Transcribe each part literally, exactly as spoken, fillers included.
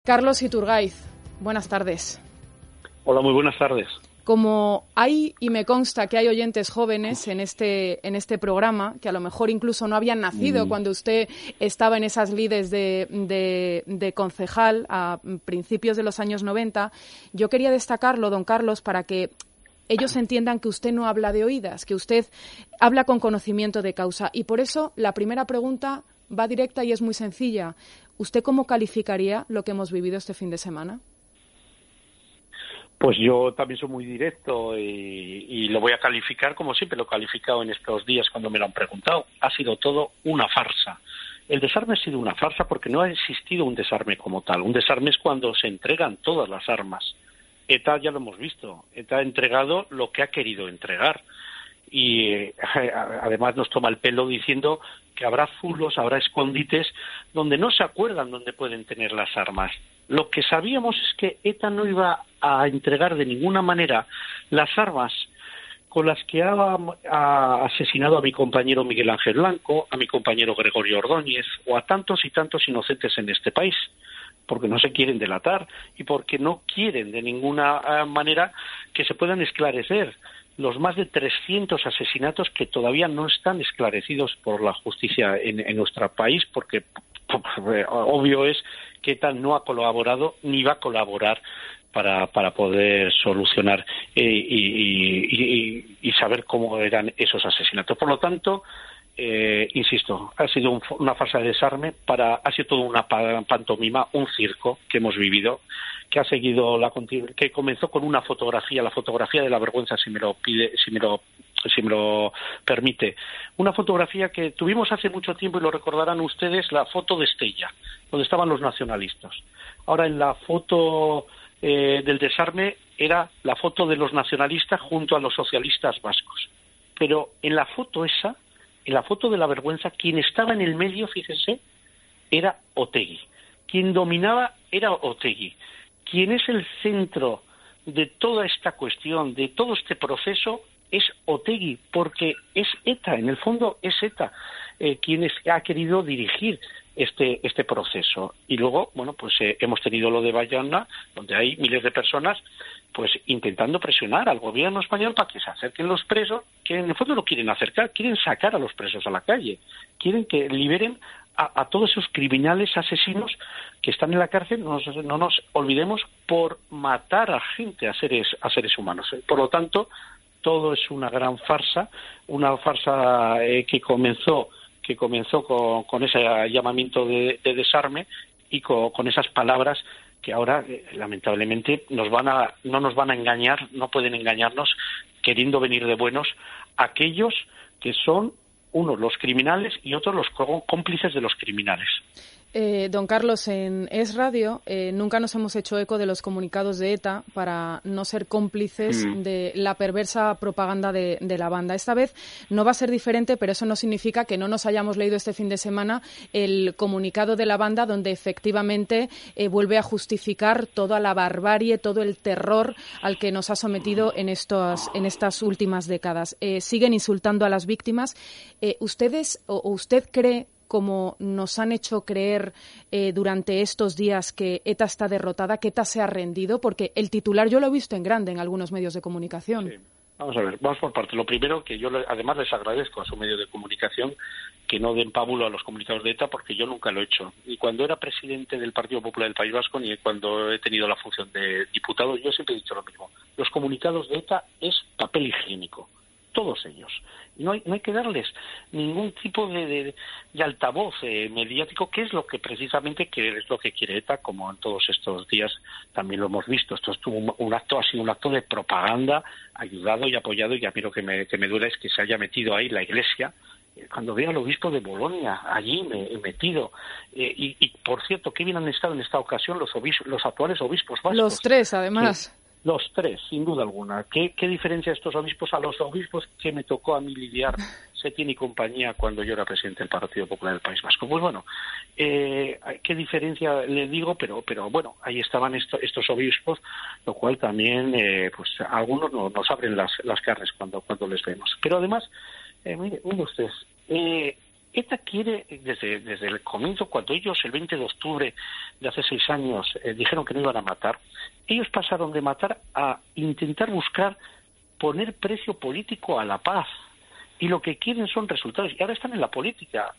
Carlos Iturgaiz, buenas tardes. Hola, muy buenas tardes. Como hay, y me consta que hay oyentes jóvenes en este, en este programa, que a lo mejor incluso no habían nacido mm. cuando usted estaba en esas lides de, de, de concejal a principios de los años noventa, yo quería destacarlo, don Carlos, para que ellos entiendan que usted no habla de oídas, que usted habla con conocimiento de causa. Y por eso la primera pregunta va directa y es muy sencilla. ¿Usted cómo calificaría lo que hemos vivido este fin de semana? Pues yo también soy muy directo y, y lo voy a calificar como siempre lo he calificado en estos días cuando me lo han preguntado. Ha sido todo una farsa. El desarme ha sido una farsa porque no ha existido un desarme como tal. Un desarme es cuando se entregan todas las armas. ETA ya lo hemos visto. ETA ha entregado lo que ha querido entregar. Y eh, además nos toma el pelo diciendo que habrá zulos, habrá escondites donde no se acuerdan dónde pueden tener las armas. Lo que sabíamos es que ETA no iba a entregar de ninguna manera las armas con las que ha, ha asesinado a mi compañero Miguel Ángel Blanco, a mi compañero Gregorio Ordóñez o a tantos y tantos inocentes en este país, porque no se quieren delatar y porque no quieren de ninguna manera que se puedan esclarecer los más de trescientos asesinatos que todavía no están esclarecidos por la justicia en, en nuestro país, porque obvio es que ETA no ha colaborado ni va a colaborar para, para poder solucionar eh, y, y, y saber cómo eran esos asesinatos. Por lo tanto, eh, insisto, ha sido un, una farsa de desarme, para, ha sido toda una pantomima, un circo que hemos vivido, que ha seguido la que comenzó con una fotografía, la fotografía de la vergüenza, si me lo pide, si me lo si me lo permite, una fotografía que tuvimos hace mucho tiempo y lo recordarán ustedes, la foto de Estella, donde estaban los nacionalistas. Ahora en la foto eh, del desarme era la foto de los nacionalistas junto a los socialistas vascos. Pero en la foto esa, en la foto de la vergüenza, quien estaba en el medio, fíjense, era Otegi. Quien dominaba era Otegi. Quien es el centro de toda esta cuestión, de todo este proceso, es Otegi, porque es ETA, en el fondo es ETA eh, quien es, ha querido dirigir este este proceso. Y luego, bueno, pues eh, hemos tenido lo de Bayona, donde hay miles de personas pues intentando presionar al gobierno español para que se acerquen los presos, que en el fondo no quieren acercar, quieren sacar a los presos a la calle, quieren que liberen a, a todos esos criminales asesinos que están en la cárcel, no nos, no nos olvidemos, por matar a gente, a seres, a seres humanos. Por lo tanto, todo es una gran farsa, una farsa eh, que comenzó que comenzó con, con ese llamamiento de, de desarme y con, con esas palabras que ahora eh, lamentablemente nos van a no nos van a engañar, no pueden engañarnos queriendo venir de buenos aquellos que son unos los criminales y otros los cómplices de los criminales. Eh, don Carlos, en Es Radio eh, nunca nos hemos hecho eco de los comunicados de ETA para no ser cómplices mm. de la perversa propaganda de, de la banda. Esta vez no va a ser diferente, pero eso no significa que no nos hayamos leído este fin de semana el comunicado de la banda donde efectivamente eh, vuelve a justificar toda la barbarie, todo el terror al que nos ha sometido en, estos, en estas últimas décadas. Eh, siguen insultando a las víctimas. Eh, ¿Ustedes o, o usted cree, como nos han hecho creer eh, durante estos días, que ETA está derrotada, que ETA se ha rendido? Porque el titular yo lo he visto en grande en algunos medios de comunicación. Sí. Vamos a ver, vamos por partes. Lo primero, que yo además les agradezco a su medio de comunicación que no den pábulo a los comunicados de ETA, porque yo nunca lo he hecho. Ni cuando era presidente del Partido Popular del País Vasco, ni cuando he tenido la función de diputado, yo siempre he dicho lo mismo. Los comunicados de ETA es papel higiénico. Todos ellos. No hay, no hay que darles ningún tipo de, de, de altavoz eh, mediático, que es lo que precisamente que es lo que quiere ETA, como en todos estos días también lo hemos visto. Esto estuvo un, un acto, ha sido un acto de propaganda, ayudado y apoyado, y a mí lo que me, que me duele es que se haya metido ahí la Iglesia. Cuando veo al obispo de Bolonia allí me, he metido, eh, y, y por cierto, qué bien han estado en esta ocasión los obispos, los actuales obispos vascos. Los tres, además. Que, Los tres, sin duda alguna. ¿Qué, qué diferencia estos obispos a los obispos que me tocó a mí lidiar, Setién y compañía, cuando yo era presidente del Partido Popular del País Vasco? Pues bueno, eh, qué diferencia le digo, pero pero bueno, ahí estaban esto, estos obispos, lo cual también, eh, pues a algunos no, nos abren las, las carnes cuando, cuando les vemos. Pero además, eh, mire, mire ustedes, eh, ETA quiere, desde, desde el comienzo, cuando ellos el veinte de octubre de hace seis años eh, dijeron que no iban a matar, ellos pasaron de matar a intentar buscar poner precio político a la paz. Y lo que quieren son resultados. Y ahora están en la política.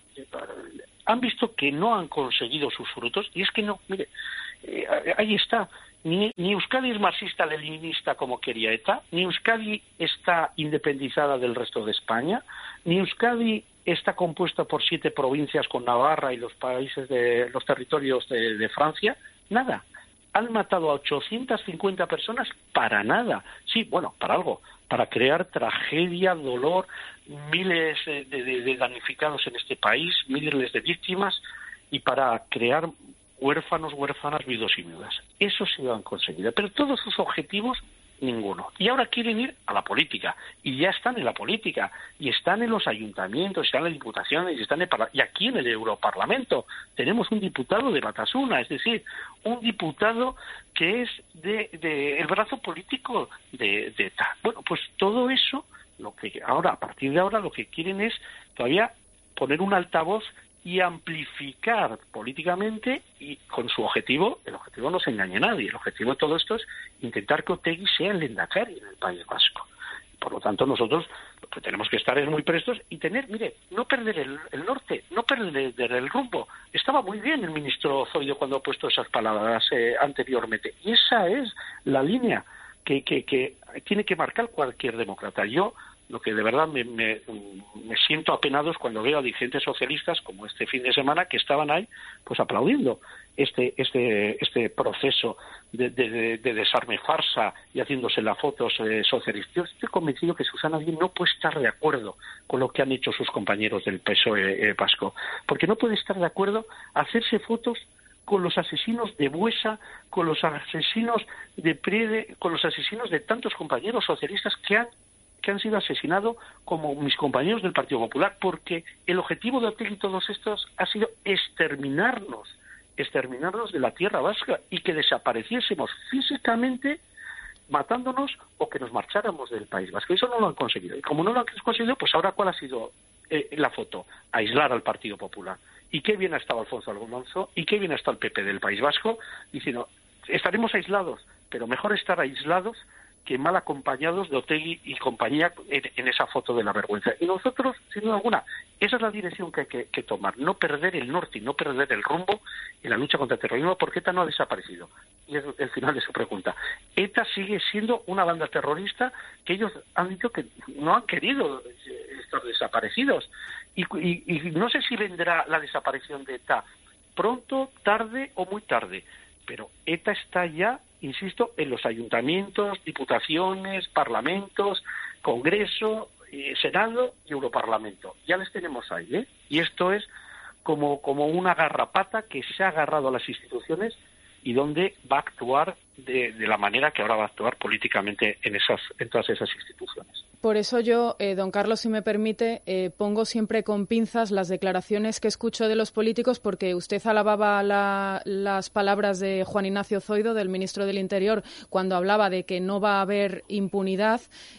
Han visto que no han conseguido sus frutos. Y es que no, mire, eh, ahí está. Ni, ni Euskadi es marxista-leninista como quería ETA, ni Euskadi está independizada del resto de España, ni Euskadi está compuesta por siete provincias con Navarra y los países de los territorios de, de Francia. Nada. Han matado a ochocientas cincuenta personas para nada. Sí, bueno, para algo. Para crear tragedia, dolor, miles de, de, de damnificados en este país, miles de víctimas, y para crear huérfanos, huérfanas, viudos y viudas. Eso sí lo han conseguido. Pero todos sus objetivos, ninguno. Y ahora quieren ir a la política. Y ya están en la política. Y están en los ayuntamientos, están en las diputaciones, y, están en y aquí en el Europarlamento. Tenemos un diputado de Batasuna, es decir, un diputado que es de, de el brazo político de, de ETA. Bueno, pues todo eso, lo que ahora, a partir de ahora, lo que quieren es todavía poner un altavoz y amplificar políticamente, y con su objetivo, el objetivo no se engañe a nadie, el objetivo de todo esto es intentar que Otegi sea el lehendakari en el País Vasco. Por lo tanto, nosotros lo que tenemos que estar es muy prestos y tener, mire, no perder el, el norte, no perder el, el rumbo. Estaba muy bien el ministro Zoido cuando ha puesto esas palabras eh, anteriormente, y esa es la línea que, que, que tiene que marcar cualquier demócrata. Yo lo que de verdad me, me, me siento apenado es cuando veo a dirigentes socialistas, como este fin de semana, que estaban ahí pues aplaudiendo este este este proceso de, de, de desarme farsa y haciéndose las fotos eh, socialistas. Yo estoy convencido que Susana Díaz no puede estar de acuerdo con lo que han hecho sus compañeros del P S O E eh, vasco, porque no puede estar de acuerdo a hacerse fotos con los asesinos de Buesa, con los asesinos de Priede, con los asesinos de tantos compañeros socialistas que han que han sido asesinados, como mis compañeros del Partido Popular, porque el objetivo de Otegi y todos estos ha sido exterminarnos, exterminarnos de la tierra vasca y que desapareciésemos físicamente, matándonos, o que nos marcháramos del País Vasco. Eso no lo han conseguido. Y como no lo han conseguido, pues ahora ¿cuál ha sido eh, la foto? Aislar al Partido Popular. ¿Y qué bien ha estado Alfonso Alonso? ¿Y qué bien ha estado el P P del País Vasco? Diciendo, estaremos aislados, pero mejor estar aislados que mal acompañados de Otegi y compañía en, en esa foto de la vergüenza. Y nosotros, sin duda alguna, esa es la dirección que hay que, que tomar, no perder el norte y no perder el rumbo en la lucha contra el terrorismo, porque ETA no ha desaparecido. Y es el final de su pregunta. ETA sigue siendo una banda terrorista que ellos han dicho que no han querido estar desaparecidos. Y, y, y no sé si vendrá la desaparición de ETA pronto, tarde o muy tarde, pero ETA está ya, insisto, en los ayuntamientos, diputaciones, parlamentos, Congreso, eh, Senado y Europarlamento. Ya les tenemos ahí, ¿eh? Y esto es como, como una garrapata que se ha agarrado a las instituciones y donde va a actuar de, de la manera que ahora va a actuar políticamente en, esas, en todas esas instituciones. Por eso yo, eh, don Carlos, si me permite, eh, pongo siempre con pinzas las declaraciones que escucho de los políticos, porque usted alababa la, las palabras de Juan Ignacio Zoido, del ministro del Interior, cuando hablaba de que no va a haber impunidad.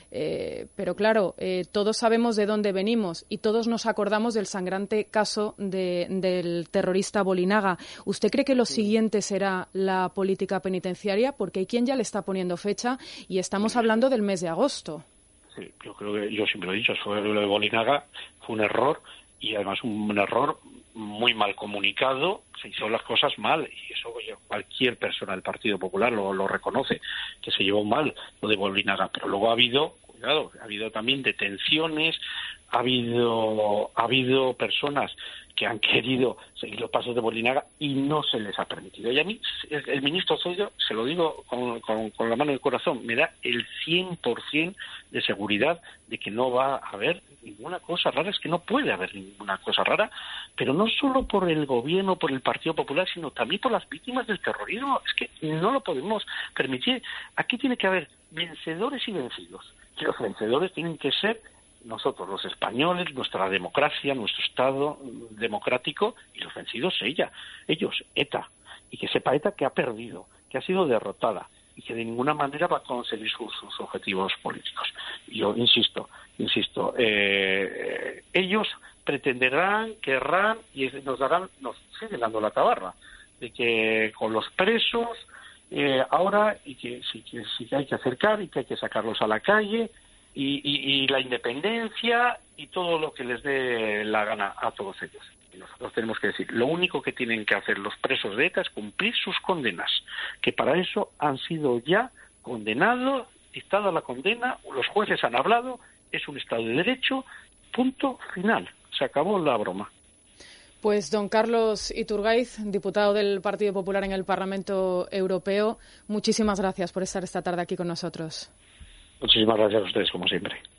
Eh, pero claro, eh, todos sabemos de dónde venimos y todos nos acordamos del sangrante caso de, del terrorista Bolinaga. ¿Usted cree que lo siguiente será la política penitenciaria? Porque hay quien ya le está poniendo fecha y estamos hablando del mes de agosto. Sí, yo creo que yo siempre lo he dicho, fue lo de Bolinaga fue un error, y además un error muy mal comunicado, se hizo las cosas mal, y eso oye, cualquier persona del Partido Popular lo, lo reconoce, que se llevó mal lo de Bolinaga, pero luego ha habido, cuidado, ha habido también detenciones, ha habido ha habido personas que han querido seguir los pasos de Bolinaga y no se les ha permitido. Y a mí, el, el ministro Zoido, se lo digo con, con, con la mano en el corazón, me da el cien por ciento de seguridad de que no va a haber ninguna cosa rara. Es que no puede haber ninguna cosa rara, pero no solo por el gobierno, por el Partido Popular, sino también por las víctimas del terrorismo. Es que no lo podemos permitir. Aquí tiene que haber vencedores y vencidos. Y los vencedores tienen que ser nosotros, los españoles, nuestra democracia, nuestro Estado democrático, y los vencidos ella, ellos, ETA, y que sepa ETA que ha perdido, que ha sido derrotada y que de ninguna manera va a conseguir sus, sus objetivos políticos. Y yo insisto, insisto, eh, ellos pretenderán, querrán y nos darán, nos siguen dando la tabarra de que con los presos eh, ahora y que sí que sí que hay que acercar y que hay que sacarlos a la calle y, y, y la independencia y todo lo que les dé la gana a todos ellos. Y nosotros tenemos que decir, lo único que tienen que hacer los presos de ETA es cumplir sus condenas, que para eso han sido ya condenados, dictada la condena, los jueces han hablado, es un Estado de Derecho, punto final, se acabó la broma. Pues don Carlos Iturgaiz, diputado del Partido Popular en el Parlamento Europeo, muchísimas gracias por estar esta tarde aquí con nosotros. Muchísimas gracias a ustedes, como siempre.